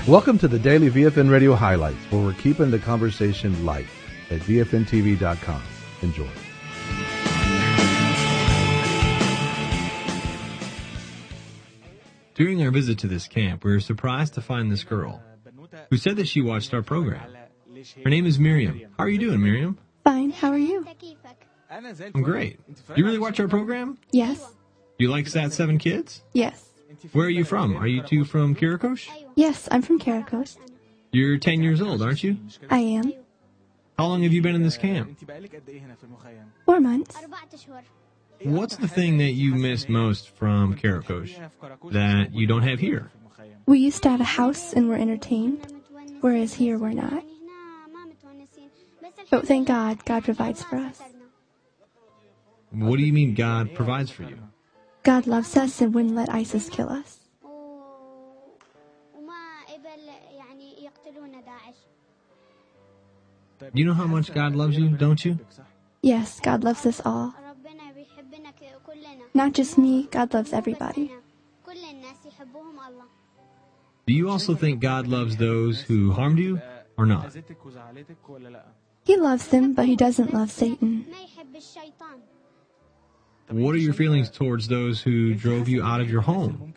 Welcome to the Daily VFN Radio Highlights, where we're keeping the conversation light at VFNTV.com. Enjoy. During our visit to this camp, we were surprised to find this girl who said that she watched our program. Her name is Miriam. How are you doing, Miriam? Fine, how are you? I'm great. Do you really watch our program? Yes. Do you like Sat7 Kids? Yes. Where are you from? Are you two from Kirakosh? Yes, I'm from Kirakosh. You're 10 years old, aren't you? I am. How long have you been in this camp? 4 months. What's the thing that you missed most from Kirakosh that you don't have here? We used to have a house and were entertained, whereas here we're not. But thank God, God provides for us. What do you mean God provides for you? God loves us and wouldn't let ISIS kill us. You know how much God loves you, don't you? Yes, God loves us all. Not just me, God loves everybody. Do you also think God loves those who harmed you, or not? He loves them, but he doesn't love Satan. What are your feelings towards those who drove you out of your home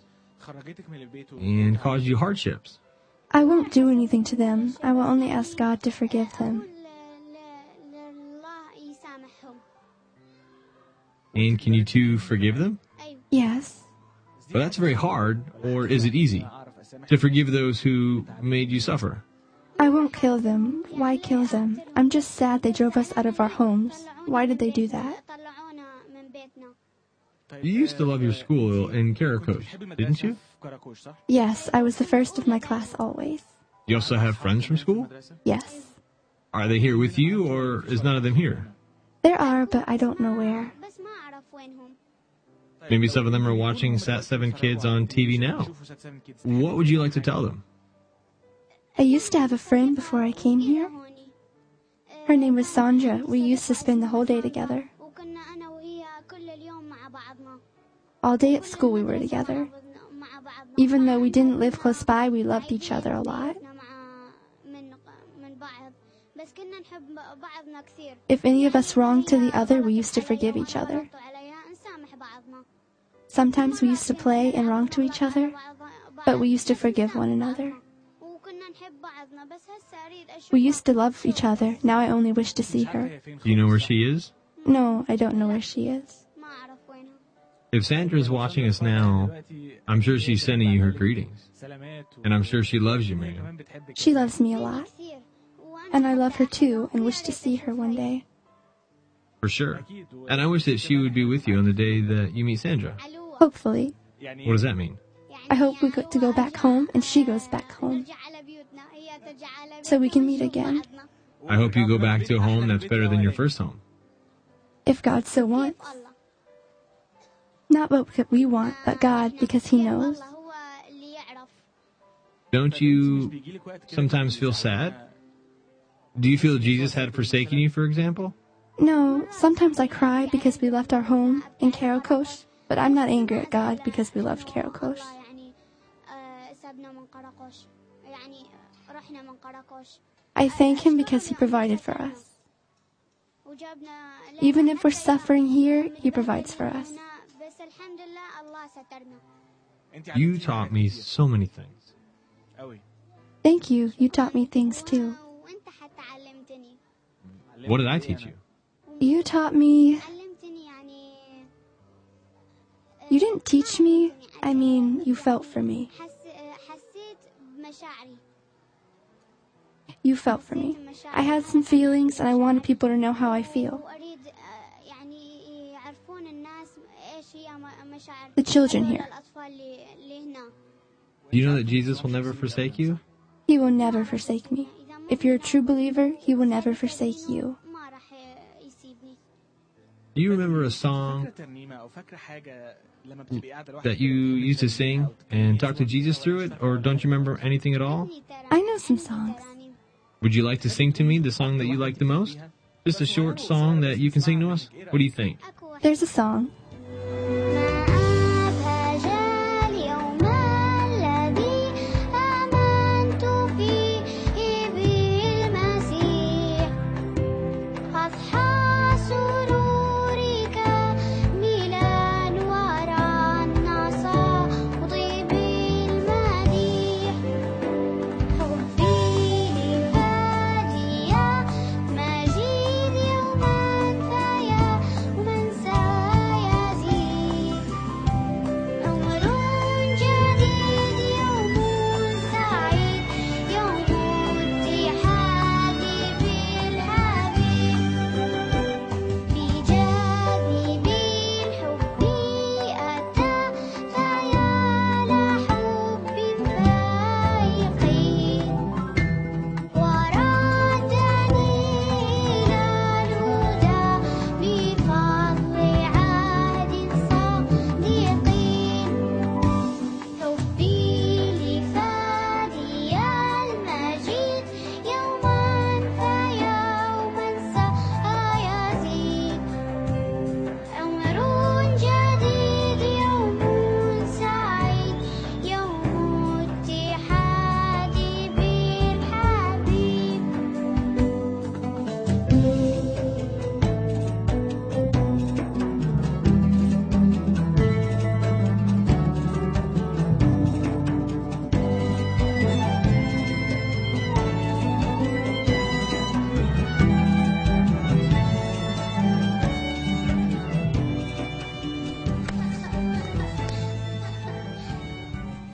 and caused you hardships? I won't do anything to them. I will only ask God to forgive them. And can you two forgive them? Yes. But that's very hard, or is it easy to forgive those who made you suffer? I won't kill them. Why kill them? I'm just sad they drove us out of our homes. Why did they do that? You used to love your school in Kirakosh, didn't you? Yes, I was the first of my class always. You also have friends from school? Yes. Are they here with you, or is none of them here? There are, but I don't know where. Maybe some of them are watching Sat7 Kids on TV now. What would you like to tell them? I used to have a friend before I came here. Her name was Sandra. We used to spend the whole day together. All day at school we were together. Even though we didn't live close by, we loved each other a lot. If any of us wronged to the other, we used to forgive each other. Sometimes we used to play and wrong to each other, but we used to forgive one another. We used to love each other. Now I only wish to see her. Do you know where she is? No, I don't know where she is. If Sandra's watching us now, I'm sure she's sending you her greetings. And I'm sure she loves you, Miriam. She loves me a lot. And I love her too and wish to see her one day. For sure. And I wish that she would be with you on the day that you meet Sandra. Hopefully. What does that mean? I hope we get to go back home and she goes back home. So we can meet again. I hope you go back to a home that's better than your first home. If God so wants. Not what we want, but God, because He knows. Don't you sometimes feel sad? Do you feel Jesus had forsaken you, for example? No, sometimes I cry because we left our home in Kirakosh, but I'm not angry at God because we left Kirakosh. I thank Him because He provided for us. Even if we're suffering here, He provides for us. You taught me so many things. Thank you. You taught me things too. What did I teach you? You taught me... You didn't teach me. I mean, you felt for me. You felt for me. I had some feelings and I wanted people to know how I feel. The children here. Do you know that Jesus will never forsake you? He will never forsake me. If you're a true believer, He will never forsake you. Do you remember a song that you used to sing and talk to Jesus through it, or don't you remember anything at all? I know some songs. Would you like to sing to me the song that you like the most? Just a short song that you can sing to us? What do you think? There's a song.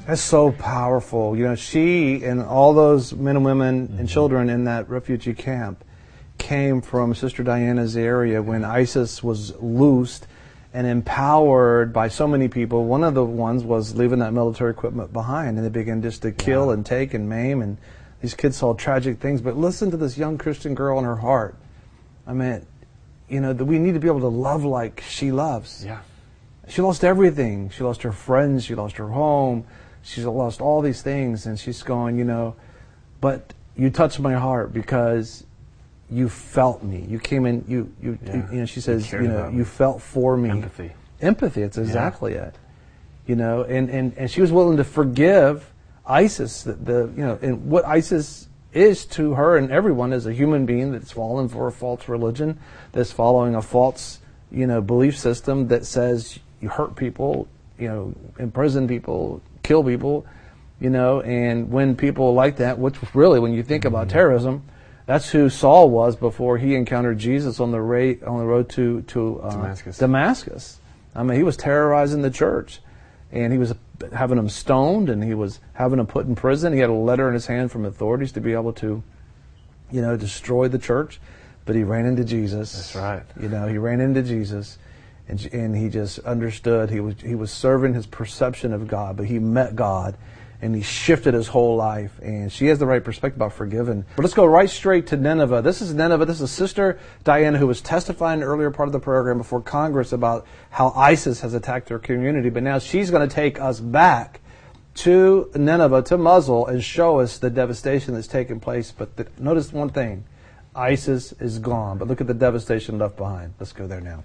That's so powerful. You know, she and all those men and women and children in that refugee camp came from Sister Diana's area when ISIS was loosed and empowered by so many people. One of the ones was leaving that military equipment behind, and they began just to kill and take and maim, and these kids saw tragic things. But listen to this young Christian girl in her heart. I mean, you know, that we need to be able to love like she loves. Yeah. She lost everything. She lost her friends. She lost her home. She's lost all these things, and she's going, you know, but you touched my heart because you felt me. You came in, you know, she says, you know, you felt for me. Empathy, it's exactly it. You know, and she was willing to forgive ISIS, you know, and what ISIS is to her and everyone is a human being that's fallen for a false religion, that's following a false, you know, belief system that says you hurt people, you know, imprison people, kill people, you know, and when people like that, which really, when you think about terrorism, that's who Saul was before he encountered Jesus on the road to Damascus. I mean, he was terrorizing the church, and he was having them stoned, and he was having them put in prison. He had a letter in his hand from authorities to be able to, you know, destroy the church, but he ran into Jesus. That's right. You know, he ran into Jesus. And he just understood. He was serving his perception of God, but he met God, and he shifted his whole life. And she has the right perspective about forgiving. But let's go right straight to Nineveh. This is Nineveh. This is Sister Diana, who was testifying in the earlier part of the program before Congress about how ISIS has attacked their community. But now she's going to take us back to Nineveh, to Mosul, and show us the devastation that's taken place. But notice one thing. ISIS is gone. But look at the devastation left behind. Let's go there now.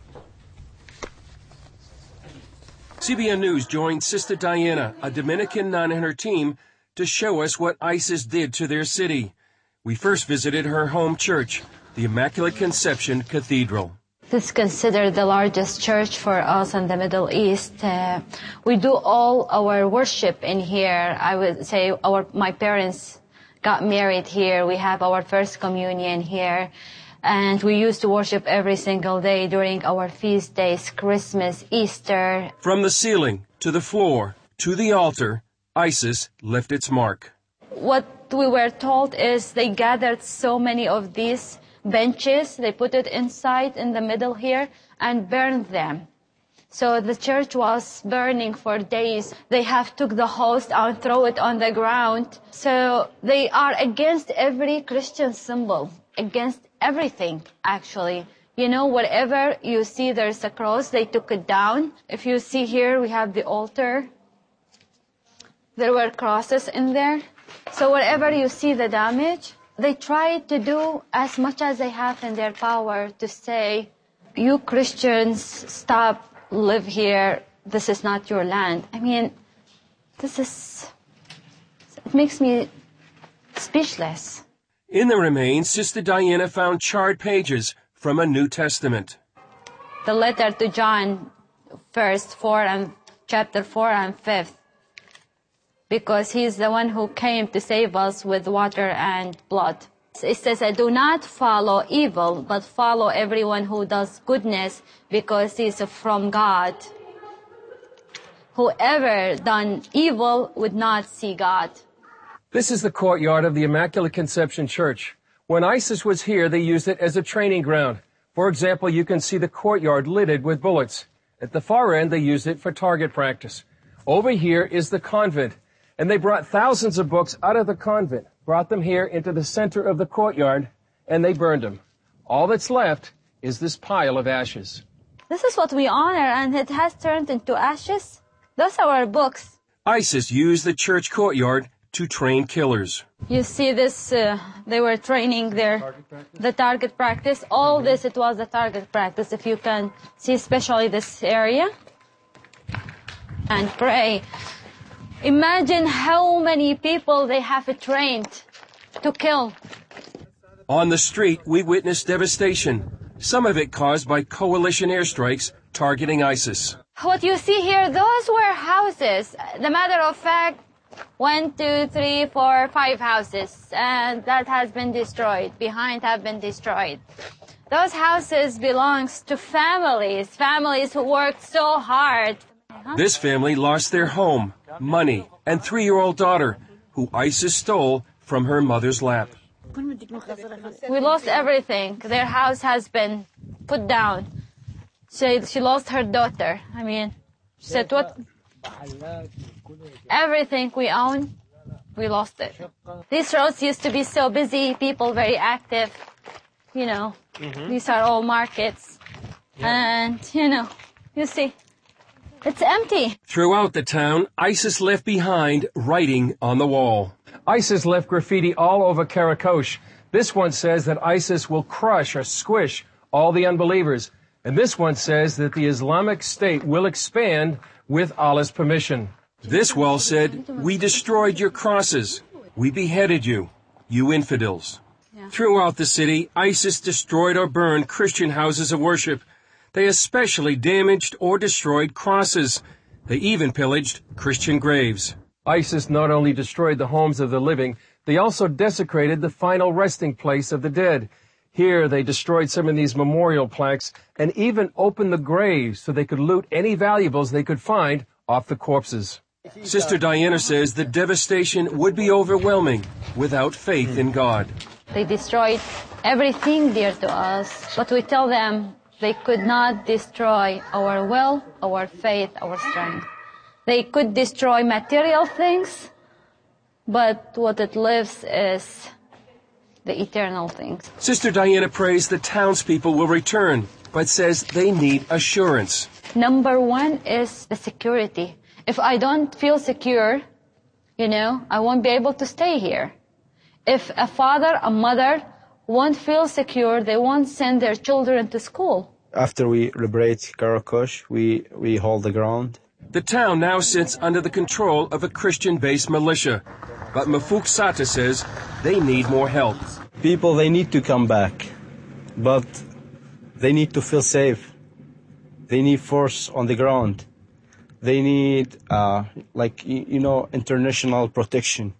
CBN News joined Sister Diana, a Dominican nun, and her team to show us what ISIS did to their city. We first visited her home church, the Immaculate Conception Cathedral. This is considered the largest church for us in the Middle East. We do all our worship in here. I would say my parents got married here. We have our first communion here. And we used to worship every single day during our feast days, Christmas, Easter. From the ceiling to the floor to the altar, ISIS left its mark. What we were told is they gathered so many of these benches, they put it inside in the middle here and burned them. So the church was burning for days. They have took the host and throw it on the ground. So they are against every Christian symbol, against everything, actually. You know, wherever you see there's a cross, they took it down. If you see here, we have the altar. There were crosses in there. So wherever you see the damage, they try to do as much as they have in their power to say, you Christians, stop, live here. This is not your land. I mean, it makes me speechless. In the remains, Sister Diana found charred pages from a New Testament. The letter to John, chapter 4 and 5, because he's the one who came to save us with water and blood. It says, do not follow evil, but follow everyone who does goodness, because he's from God. Whoever done evil would not see God. This is the courtyard of the Immaculate Conception Church. When ISIS was here, they used it as a training ground. For example, you can see the courtyard littered with bullets. At the far end, they used it for target practice. Over here is the convent, and they brought thousands of books out of the convent, brought them here into the center of the courtyard, and they burned them. All that's left is this pile of ashes. This is what we honor, and it has turned into ashes. Those are our books. ISIS used the church courtyard to train killers. You see this, they were training the target practice. All this, it was the target practice, if you can see, especially this area. And pray. Imagine how many people they have trained to kill. On the street, we witnessed devastation, some of it caused by coalition airstrikes targeting ISIS. What you see here, those were houses. The matter of fact, 1, 2, 3, 4, 5 houses, and that has been destroyed. Behind have been destroyed. Those houses belongs to families who worked so hard. This family lost their home, money, and 3-year-old daughter, who ISIS stole from her mother's lap. We lost everything. Their house has been put down. She lost her daughter. She said, what? Everything we own, we lost it. These roads used to be so busy, people very active. These are all markets. And, you see, it's empty. Throughout the town, ISIS left behind writing on the wall. ISIS left graffiti all over Karakosh. This one says that ISIS will crush or squish all the unbelievers. And this one says that the Islamic State will expand with Allah's permission. This wall said, "We destroyed your crosses. We beheaded you, you infidels." Throughout the city, ISIS destroyed or burned Christian houses of worship. They especially damaged or destroyed crosses. They even pillaged Christian graves. ISIS not only destroyed the homes of the living, they also desecrated the final resting place of the dead. Here, they destroyed some of these memorial plaques and even opened the graves so they could loot any valuables they could find off the corpses. Sister Diana says the devastation would be overwhelming without faith in God. They destroyed everything dear to us, but we tell them they could not destroy our will, our faith, our strength. They could destroy material things, but what it lives is the eternal things. Sister Diana prays the townspeople will return, but says they need assurance. Number one is the security. If I don't feel secure, I won't be able to stay here. If a father, a mother won't feel secure, they won't send their children to school. After we liberate Karakosh, we hold the ground. The town now sits under the control of a Christian-based militia. But Mafuk Sata says they need more help. People, they need to come back, but they need to feel safe. They need force on the ground. They need, international protection.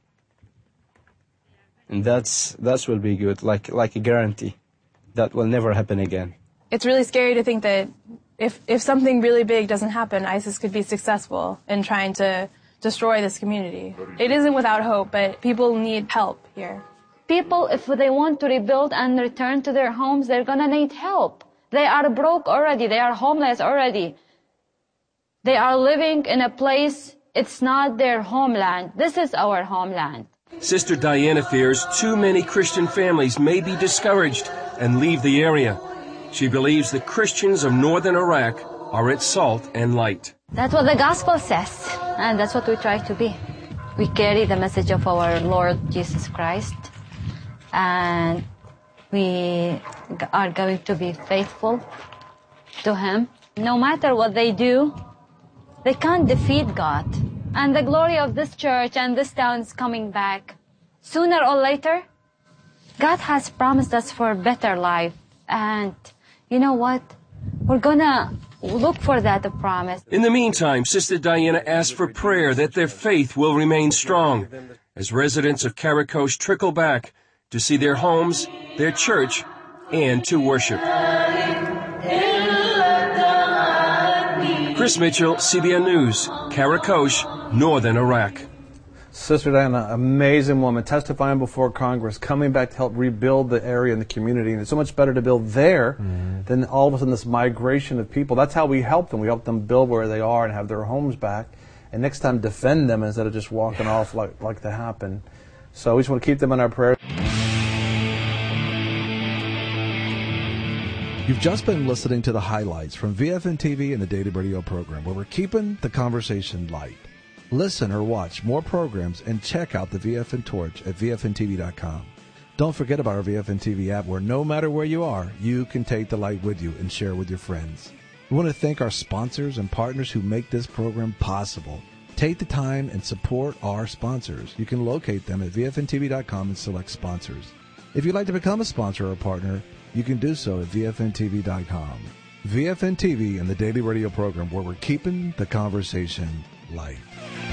And that's will be good, like a guarantee. That will never happen again. It's really scary to think that if something really big doesn't happen, ISIS could be successful in trying to destroy this community. It isn't without hope, but people need help here. People, if they want to rebuild and return to their homes, they're going to need help. They are broke already. They are homeless already. They are living in a place, it's not their homeland. This is our homeland. Sister Diana fears too many Christian families may be discouraged and leave the area. She believes the Christians of northern Iraq are its salt and light. That's what the gospel says, and that's what we try to be. We carry the message of our Lord Jesus Christ, and we are going to be faithful to Him. No matter what they do, they can't defeat God. And the glory of this church and this town is coming back. Sooner or later, God has promised us for a better life. And you know what? We're gonna look for that promise. In the meantime, Sister Diana asks for prayer that their faith will remain strong as residents of Karakosh trickle back to see their homes, their church, and to worship. Chris Mitchell, CBN News, Karakosh, northern Iraq. Sister Diana, amazing woman, testifying before Congress, coming back to help rebuild the area and the community. And it's so much better to build there than all of a sudden this migration of people. That's how we help them. We help them build where they are and have their homes back. And next time defend them instead of just walking off like they happen. So we just want to keep them in our prayers. You've just been listening to the highlights from VFN TV and the Daily Radio program, where we're keeping the conversation light. Listen or watch more programs and check out the VFN Torch at VFNTV.com. Don't forget about our VFN TV app, where no matter where you are, you can take the light with you and share with your friends. We want to thank our sponsors and partners who make this program possible. Take the time and support our sponsors. You can locate them at VFNTV.com and select sponsors. If you'd like to become a sponsor or a partner, you can do so at VFNTV.com. VFN TV and the Daily Radio program, where we're keeping the conversation light.